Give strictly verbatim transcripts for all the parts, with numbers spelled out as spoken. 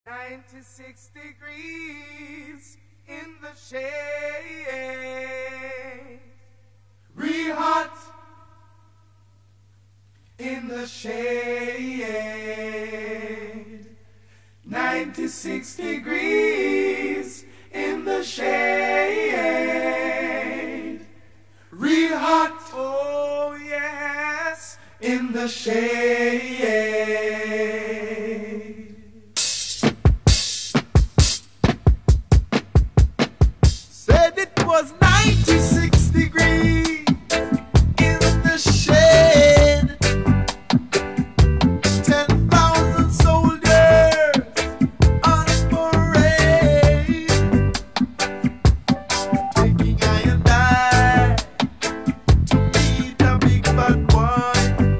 ninety-six degrees in the shade, real hot in the shade, ninety-six degrees in the shade, real hot, oh yes, in the shade. Said it was ninety-six degrees in the shade, ten thousand soldiers on parade, taking I and I to meet a big bad boy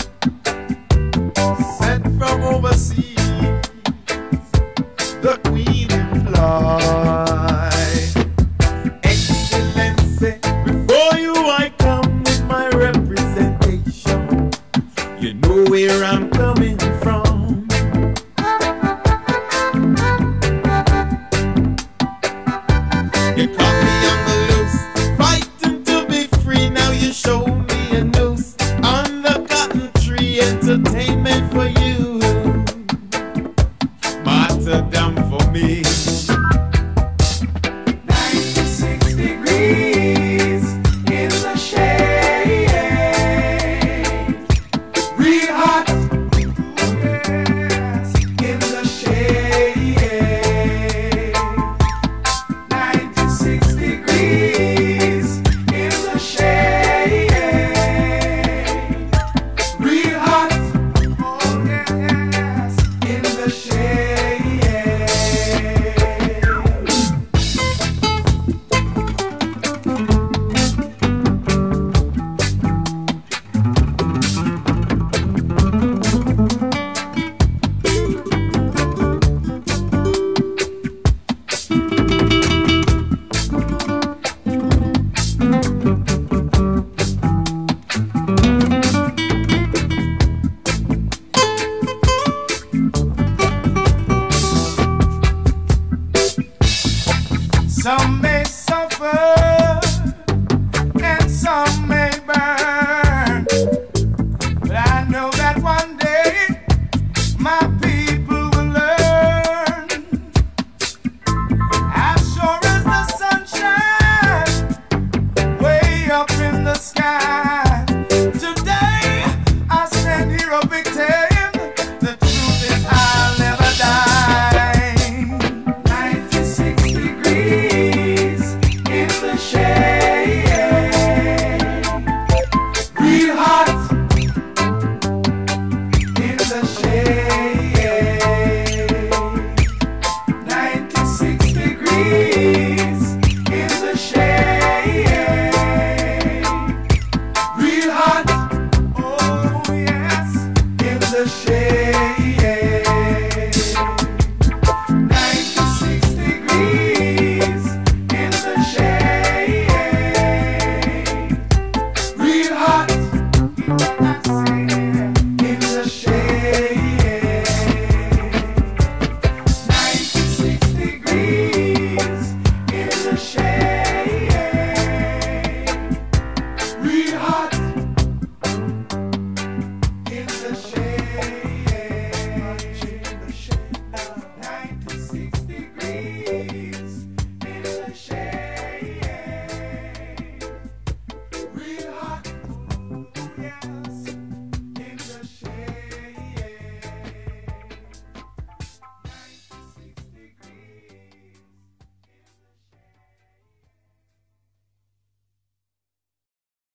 sent from overseas, the Queen employed. Before you I come with my representation, you know where I'm coming from. You caught me on the loose, fighting to be free. Now you show me a noose on the cotton tree. Entertainment for you, martyrdom for me.